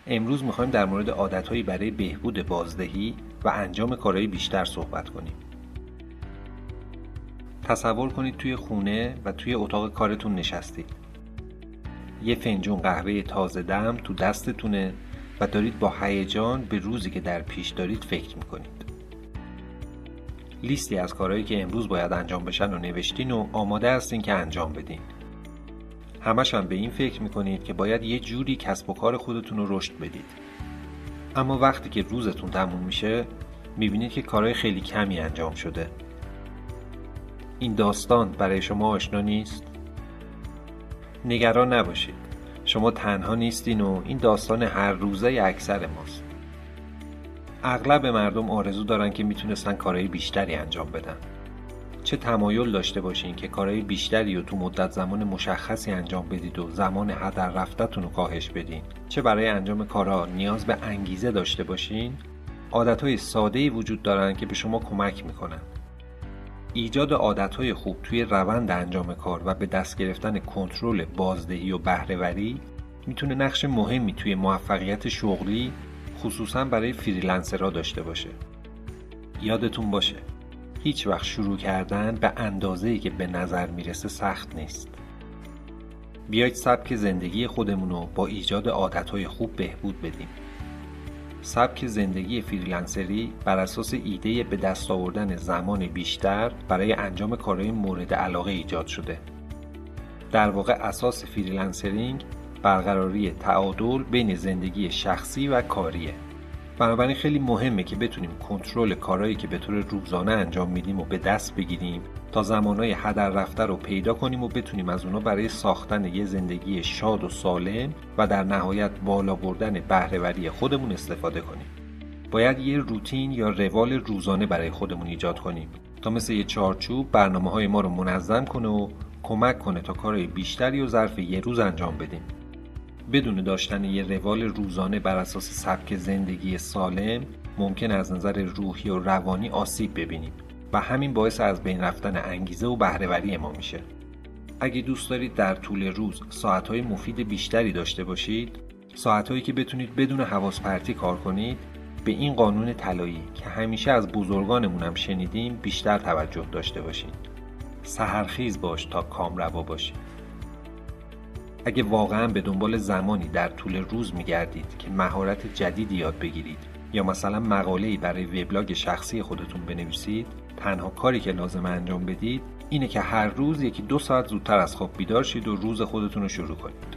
امروز میخوایم در مورد عادتهایی برای بهبود بازدهی و انجام کارهای بیشتر صحبت کنیم. تصور کنید توی خونه و توی اتاق کارتون نشستید. یه فنجون قهوه تازه دم تو دستتونه و دارید با هیجان به روزی که در پیش دارید فکر میکنید. لیستی از کارهایی که امروز باید انجام بشن رو نوشتین و آماده هستین که انجام بدین. همش هم به این فکر میکنید که باید یه جوری کسب و کار خودتون رو رشد بدید. اما وقتی که روزتون تموم میشه میبینید که کارهای خیلی کمی انجام شده. این داستان برای شما آشنا نیست؟ نگران نباشید. شما تنها نیستین و این داستان هر روزه اکثر ماست. اغلب مردم آرزو دارن که میتونستن کارهای بیشتری انجام بدن. چه تمایل داشته باشین که کارهای بیشتری رو تو مدت زمان مشخصی انجام بدید و زمان هدر رفتتون رو کاهش بدین، چه برای انجام کارها نیاز به انگیزه داشته باشین، عادتهای ساده‌ای وجود دارن که به شما کمک میکنن. ایجاد عادتهای خوب توی روند انجام کار و به دست گرفتن کنترل بازدهی و بهره‌وری میتونه نقش مهمی توی موفقیت شغلی خصوصا برای فریلنسرها داشته باشه. یادتون باشه هیچ وقت شروع کردن به اندازه‌ای که به نظر میرسه سخت نیست. بیایید سبک زندگی خودمون رو با ایجاد عادتهای خوب بهبود بدیم. سبک زندگی فریلنسری بر اساس ایده به دست آوردن زمان بیشتر برای انجام کارهای مورد علاقه ایجاد شده. در واقع اساس فریلنسرینگ برقراری تعادل بین زندگی شخصی و کاریه. بنابراین خیلی مهمه که بتونیم کنترل کارهایی که به طور روزانه انجام میدیم و به دست بگیریم تا زمانهای هدر رفته رو پیدا کنیم و بتونیم از اونا برای ساختن یه زندگی شاد و سالم و در نهایت بالا بردن بهره‌وری خودمون استفاده کنیم. باید یه روتین یا روال روزانه برای خودمون ایجاد کنیم تا مثل یه چارچوب برنامه‌های ما رو منظم کنه و کمک کنه تا کارهای بیشتری و ظرف یه روز انجام بدیم. بدون داشتن یه روال روزانه بر اساس سبک زندگی سالم ممکن از نظر روحی و روانی آسیب ببینیم و همین باعث از بین رفتن انگیزه و بهره‌وری ما میشه. اگه دوست دارید در طول روز ساعت‌های مفید بیشتری داشته باشید، ساعت‌هایی که بتونید بدون حواس پرتی کار کنید، به این قانون طلایی که همیشه از بزرگانمون هم شنیدیم بیشتر توجه داشته باشید. سحرخیز باش تا کامروا باشی. اگه واقعا به دنبال زمانی در طول روز میگردید که مهارت جدیدی یاد بگیرید یا مثلا مقاله‌ای برای وبلاگ شخصی خودتون بنویسید، تنها کاری که لازم انجام بدید اینه که هر روز 1-2 ساعت زودتر از خواب بیدار شید و روز خودتون رو شروع کنید.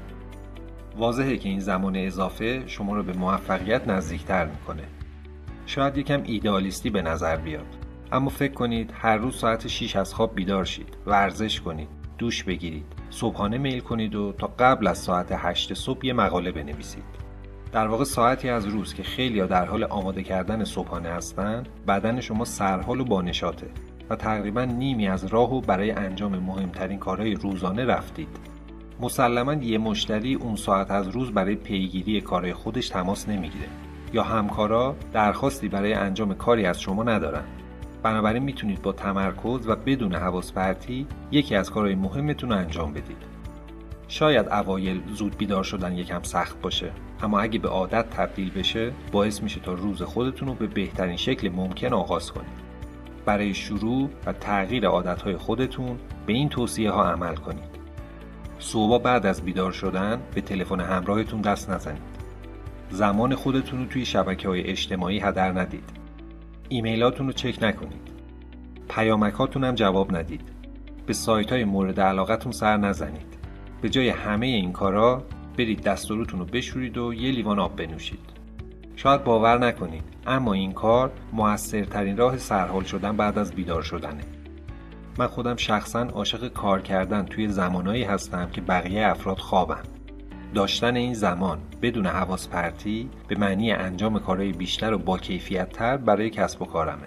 واضحه که این زمان اضافه شما رو به موفقیت نزدیکتر میکنه. شاید یکم ایدئالیستی به نظر بیاد، اما فکر کنید هر روز ساعت 6 از خواب بیدار شید، ورزش کنید، دوش بگیرید، صبحانه میل کنید و تا قبل از ساعت 8 صبح یه مقاله بنویسید. در واقع ساعتی از روز که خیلی‌ها در حال آماده کردن صبحانه هستن، بدن شما سرحال و بانشاطه و تقریباً نیمی از راهو برای انجام مهمترین کارهای روزانه رفتید. مسلماً یه مشتری اون ساعت از روز برای پیگیری کارهای خودش تماس نمیگیره یا همکارا درخواستی برای انجام کاری از شما ندارن. بنابراین میتونید با تمرکز و بدون حواس پرتی یکی از کارهای مهمتون رو انجام بدید. شاید اوایل زود بیدار شدن یکم سخت باشه، اما اگه به عادت تبدیل بشه باعث میشه تا روز خودتون رو به بهترین شکل ممکن آغاز کنید. برای شروع و تغییر عادتهای خودتون به این توصیه ها عمل کنید. صبح بعد از بیدار شدن به تلفن همراهتون دست نزنید. زمان خودتون رو توی شبکه‌های اجتماعی هدر ندید. ایمیلاتون رو چک نکنید. پیامکاتون هم جواب ندید. به سایت‌های مورد علاقتون سر نزنید. به جای همه این کارا برید دست و روتون رو بشورید و یه لیوان آب بنوشید. شاید باور نکنید، اما این کار موثرترین راه سرحال شدن بعد از بیدار شدنه. من خودم شخصاً عاشق کار کردن توی زمانایی هستم که بقیه افراد خوابن. داشتن این زمان بدون حواس پرتی به معنی انجام کارهای بیشتر و با کیفیت تر برای کسب و کارمه.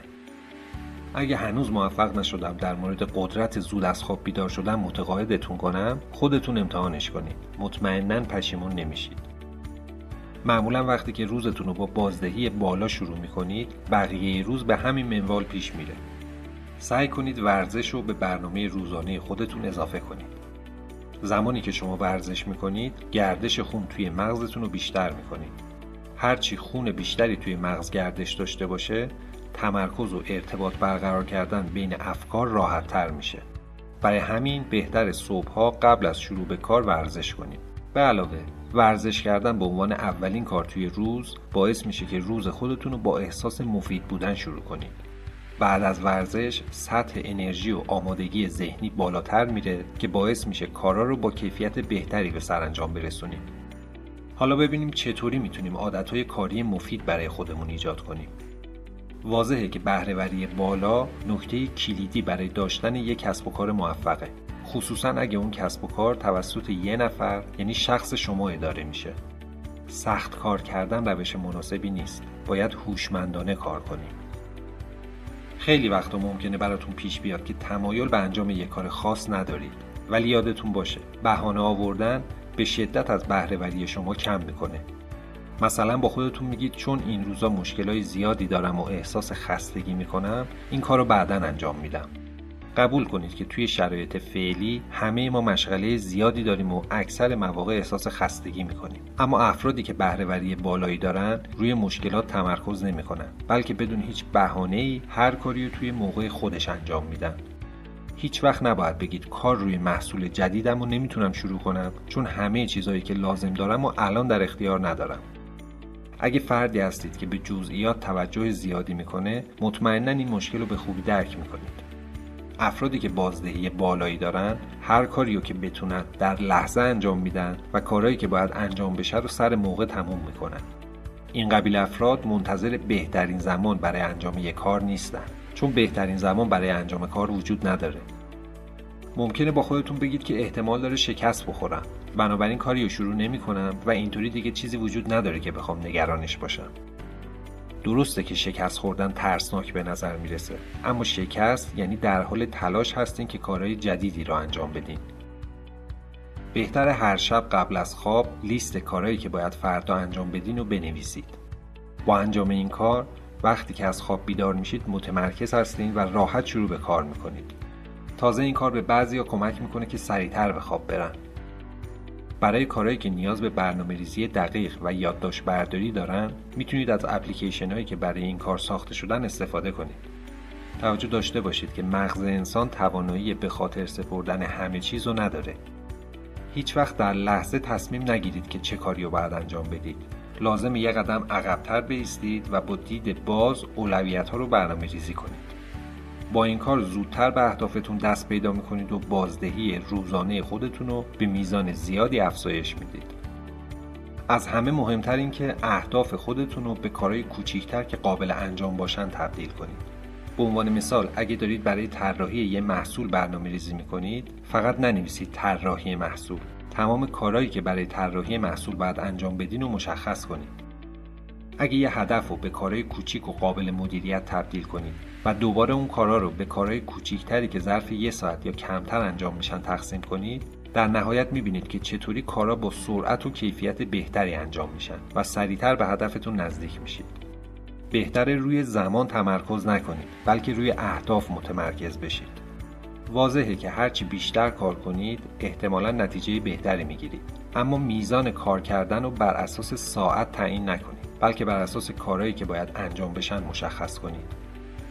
اگه هنوز موفق نشدم در مورد قدرت زود از خواب بیدار شدن متقاعدتون کنم، خودتون امتحانش کنید. مطمئناً پشیمون نمیشید. معمولاً وقتی که روزتون رو با بازدهی بالا شروع میکنید، بقیه روز به همین منوال پیش میره. سعی کنید ورزش رو به برنامه روزانه خودتون اضافه کنید. زمانی که شما ورزش میکنید، گردش خون توی مغزتون رو بیشتر میکنید. هرچی خون بیشتری توی مغز گردش داشته باشه، تمرکز و ارتباط برقرار کردن بین افکار راحت تر میشه. برای همین بهتر صبحها قبل از شروع به کار ورزش کنید. به علاوه ورزش کردن به عنوان اولین کار توی روز باعث میشه که روز خودتون رو با احساس مفید بودن شروع کنید. بعد از ورزش سطح انرژی و آمادگی ذهنی بالاتر میره که باعث میشه کارا رو با کیفیت بهتری به سرانجام برسونیم. حالا ببینیم چطوری میتونیم عادتهای کاری مفید برای خودمون ایجاد کنیم. واضحه که بهره‌وری بالا نکته کلیدی برای داشتن یک کسب و کار موفقه، خصوصا اگه اون کسب و کار توسط یه نفر یعنی شخص شما اداره میشه. سخت کار کردن روش مناسبی نیست، باید هوشمندانه کار کنیم. خیلی وقتا ممکنه براتون پیش بیاد که تمایل به انجام یک کار خاص ندارید، ولی یادتون باشه بهانه آوردن به شدت از بهره‌وری شما کم میکنه. مثلا با خودتون میگید چون این روزا مشکلای زیادی دارم و احساس خستگی میکنم، این کارو بعداً انجام میدم. قبول کنید که توی شرایط فعلی همه ما مشغله زیادی داریم و اکثر مواقع احساس خستگی میکنیم. اما افرادی که بهره‌وری بالایی دارن روی مشکلات تمرکز نمیکنن، بلکه بدون هیچ بهانه‌ای هر کاری رو توی موقع خودش انجام میدن. هیچ وقت نباید بگید کار روی محصول جدیدم و نمیتونم شروع کنم چون همه چیزایی که لازم دارم و الان در اختیار ندارم. اگه فردی هستید که به جزئیات توجه زیادی میکنه، مطمئناً این مشکل رو به خوبی درک میکنید. افرادی که بازدهی بالایی دارن هر کاری رو که بتونن در لحظه انجام میدن و کارهایی که باید انجام بشه رو سر موقع تموم میکنن. این قبیل افراد منتظر بهترین زمان برای انجام یک کار نیستن، چون بهترین زمان برای انجام کار وجود نداره. ممکنه با خودتون بگید که احتمال داره شکست بخورم، بنابراین کاری رو شروع نمی‌کنم و اینطوری دیگه چیزی وجود نداره که بخوام نگرانش باشم. درسته که شکست خوردن ترسناک به نظر میرسه، اما شکست یعنی در حال تلاش هستین که کارهای جدیدی رو انجام بدین. بهتره هر شب قبل از خواب لیست کارهایی که باید فردا انجام بدین رو بنویسید. با انجام این کار وقتی که از خواب بیدار میشید متمرکز هستین و راحت شروع به کار میکنید. تازه این کار به بعضیا کمک میکنه که سریعتر به خواب برن. برای کارهایی که نیاز به برنامه‌ریزی دقیق و یادداشت برداری دارن، میتونید از اپلیکیشن هایی که برای این کار ساخته شدن استفاده کنید. توجه داشته باشید که مغز انسان توانایی به خاطر سپردن همه چیز رو نداره. هیچ وقت در لحظه تصمیم نگیرید که چه کاری رو باید انجام بدید. لازمه یک قدم عقب‌تر بایستید و با دید باز اولویت‌ها رو برنامه‌ریزی کنید. با این کار زودتر به اهدافتون دست پیدا میکنید و بازدهی روزانه خودتون رو به میزان زیادی افزایش میدید. از همه مهمتر این که اهداف خودتون رو به کارهای کوچیکتر که قابل انجام باشن تبدیل کنید. به عنوان مثال اگه دارید برای طراحی یه محصول برنامه‌ریزی میکنید، فقط ننویسید طراحی محصول. تمام کارهایی که برای طراحی محصول باید انجام بدین رو مشخص کنید. اگه یه هدف رو به کارهای کوچیک و قابل مدیریت تبدیل کنید و دوباره اون کارها رو به کارهای کوچیکتری که ظرف 1 ساعت یا کمتر انجام میشن تقسیم کنید، در نهایت میبینید که چطوری کارها با سرعت و کیفیت بهتری انجام میشن و سریعتر به هدفتون نزدیک میشید. بهتره روی زمان تمرکز نکنید، بلکه روی اهداف متمرکز بشید. واضحه که هرچی بیشتر کار کنید، احتمالاً نتیجه بهتری میگیرید. اما میزان کار کردن رو بر اساس ساعت تعیین نکنید، بلکه بر اساس کارهایی که باید انجام بشن مشخص کنید.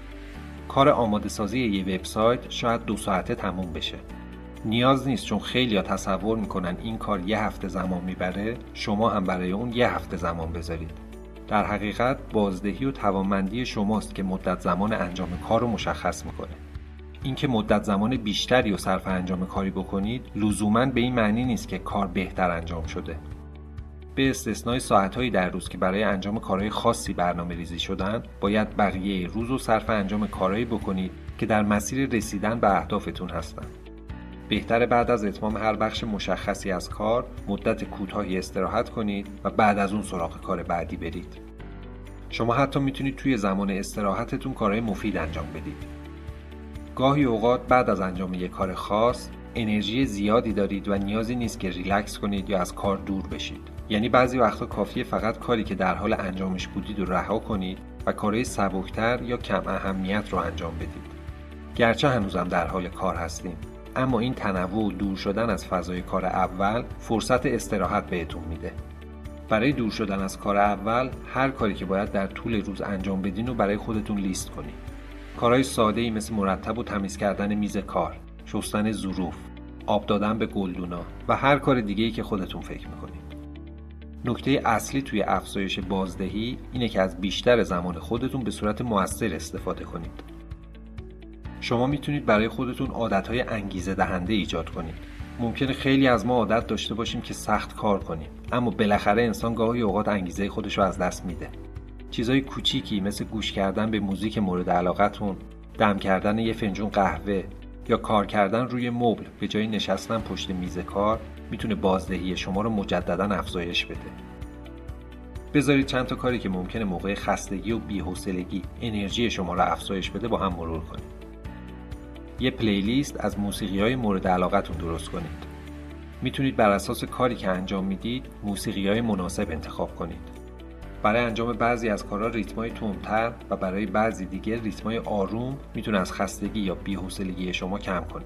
کار آماده سازی یه وبسایت شاید 2 ساعته تموم بشه. نیاز نیست، چون خیلی‌ها تصور میکنن این کار 1 هفته زمان میبره، شما هم برای اون 1 هفته زمان بذارید. در حقیقت بازدهی و توانمندی شماست که مدت زمان انجام کار رو مشخص میکنه. اینکه مدت زمان بیشتری رو صرف انجام کاری بکنید لزوماً به این معنی نیست که کار بهتر انجام شده. به استثنای ساعت‌هایی در روز که برای انجام کارهای خاصی برنامه‌ریزی شدن، باید بقیه روز رو صرف انجام کارهایی بکنید که در مسیر رسیدن به اهدافتون هستن. بهتره بعد از اتمام هر بخش مشخصی از کار مدت کوتاهی استراحت کنید و بعد از اون سراغ کار بعدی برید. شما حتی میتونید توی زمان استراحتتون کارهای مفید انجام بدید. گاهی اوقات بعد از انجام یک کار خاص انرژی زیادی دارید و نیازی نیست که ریلکس کنید یا از کار دور بشید. یعنی بعضی وقتا کافیه فقط کاری که در حال انجامش بودید رو رها کنید و کارهای سبکتر یا کم اهمیت رو انجام بدید. گرچه هنوزم در حال کار هستیم، اما این تنوع و دور شدن از فضای کار اول فرصت استراحت بهتون میده. برای دور شدن از کار اول، هر کاری که باید در طول روز انجام بدین رو برای خودتون لیست کنید. کارهای ساده‌ای مثل مرتب و تمیز کردن میز کار، شستن ظروف، آب دادن به گلدونا و هر کار دیگه‌ای که خودتون فکر می‌کنید. نکته اصلی توی افزایش بازدهی اینه که از بیشتر زمان خودتون به صورت مؤثر استفاده کنید. شما میتونید برای خودتون عادتهای انگیزه دهنده ایجاد کنید. ممکنه خیلی از ما عادت داشته باشیم که سخت کار کنیم، اما بالاخره انسان گاهی اوقات انگیزه خودش رو از دست میده. چیزای کوچیکی مثل گوش کردن به موزیک مورد علاقتون، دم کردن یه فنجون قهوه یا کار کردن روی مبل به جای نشستن پشت میز کار میتونه بازدهی شما رو مجددا افزایش بده. بذارید چند تا کاری که ممکنه موقع خستگی و بی‌حوصلگی انرژی شما رو افزایش بده با هم مرور کنید. یه پلیلیست از موسیقی‌های مورد علاقتون درست کنید. میتونید بر اساس کاری که انجام میدید موسیقی‌های مناسب انتخاب کنید. برای انجام بعضی از کارها ریتمای تندتر و برای بعضی دیگه ریتمای آروم میتونه از خستگی یا بی‌حوصلگی شما کم کنه.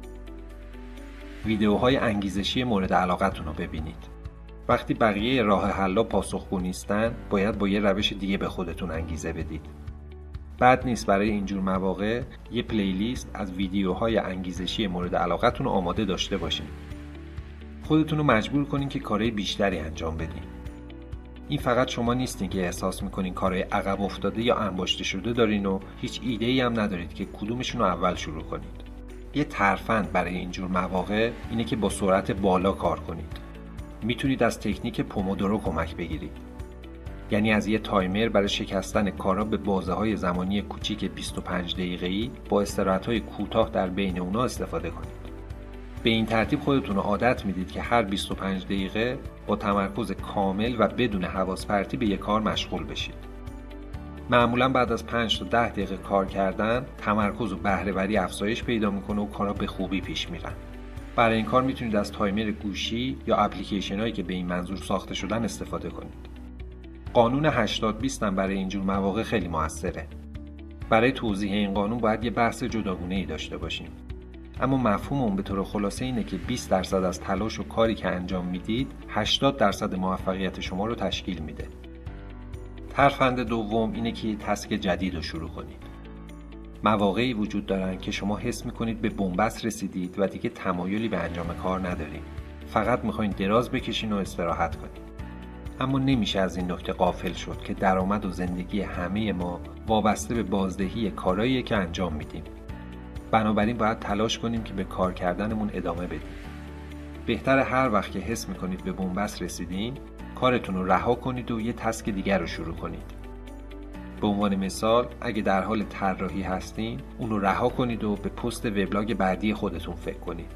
ویدیوهای انگیزشی مورد علاقتون رو ببینید. وقتی بقیه راه حل‌ها پاسخگو نیستن، باید با یه روش دیگه به خودتون انگیزه بدید. بد نیست برای اینجور مواقع یه پلیلیست از ویدیوهای انگیزشی مورد علاقتون رو آماده داشته باشین. خودتون رو مجبور کنین که کارهای بیشتری انجام بدین. این فقط شما نیستین که احساس میکنین کارهای عقب افتاده یا انباشته شده دارین و هیچ ایده‌ای هم ندارید که کدومشون رو اول شروع کنید. یه ترفند برای اینجور مواقع اینه که با سرعت بالا کار کنید. میتونید از تکنیک پومودورو کمک بگیرید. یعنی از یه تایمر برای شکستن کارا به بازه‌های زمانی کوچیک 25 دقیقه‌ای با استراحت‌های کوتاه در بین اونا استفاده کنید. به این ترتیب خودتون رو عادت میدید که هر 25 دقیقه با تمرکز کامل و بدون حواس پرتی به یک کار مشغول بشید. معمولاً بعد از 5 تا 10 دقیقه کار کردن، تمرکز و بهره‌وری افزایش پیدا میکنه و کارا به خوبی پیش میرن. برای این کار میتونید از تایمر گوشی یا اپلیکیشن‌هایی که به این منظور ساخته شدن استفاده کنید. قانون 80-20 هم برای اینجور مواقع خیلی موثره. برای توضیح این قانون باید یه بحث جداگونه‌ای داشته باشیم. اما مفهوم اون به طور خلاصه اینه که 20% از تلاش و کاری که انجام میدید 80% موفقیت شما رو تشکیل میده. ترفند دوم اینه که یه تسک جدید رو شروع کنید. مواقعی وجود دارن که شما حس میکنید به بنبست رسیدید و دیگه تمایلی به انجام کار ندارید. فقط میخواین دراز بکشین و استراحت کنید. اما نمیشه از این نکته غافل شد که درآمد و زندگی همه ما وابسته به بازدهی کارهاییه که انجام میدیم. بنابراین باید تلاش کنیم که به کار کردنمون ادامه بدیم. بهتره هر وقت که حس میکنید به بنبست رسیدین، کارتون رو رها کنید و یه تسک دیگر رو شروع کنید. به عنوان مثال، اگه در حال طراحی هستین، اون رو رها کنید و به پست وبلاگ بعدی خودتون فکر کنید.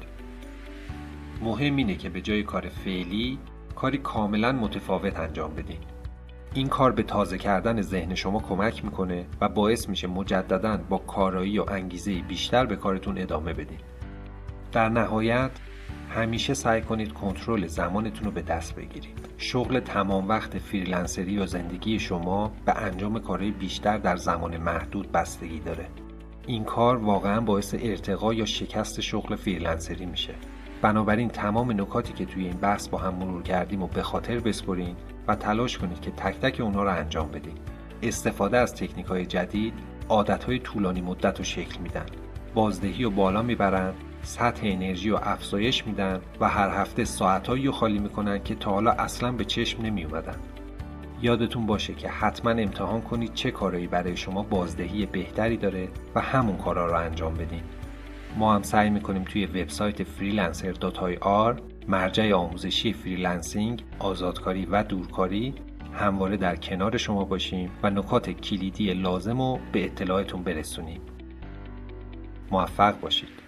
مهم اینه که به جای کار فعلی، کاری کاملا متفاوت انجام بدین. این کار به تازه کردن ذهن شما کمک میکنه و باعث میشه مجدداً با کارایی و انگیزه بیشتر به کارتون ادامه بدین. در نهایت همیشه سعی کنید کنترل زمانتون رو به دست بگیرید. شغل تمام وقت فریلنسری و زندگی شما به انجام کارهای بیشتر در زمان محدود بستگی داره. این کار واقعاً باعث ارتقا یا شکست شغل فریلنسری میشه. بنابراین تمام نکاتی که توی این بحث با هم مرور کردیم و به خاطر بسپرین و تلاش کنید که تک تک اونها رو انجام بدین. استفاده از تکنیک‌های جدید عادت‌های طولانی مدت رو شکل میدن. بازدهی رو بالا میبرن، سطح انرژی رو افزایش میدن و هر هفته ساعتایی رو خالی میکنن که تا حالا اصلاً به چشم نمی اومدن. یادتون باشه که حتما امتحان کنید چه کارهایی برای شما بازدهی بهتری داره و همون کارا رو انجام بدین. ما هم سعی میکنیم توی وبسایت freelancer.ir، مرجع آموزشی فریلنسینگ، آزادکاری و دورکاری، همواره در کنار شما باشیم و نکات کلیدی لازم رو به اطلاعتون برسونیم. موفق باشید.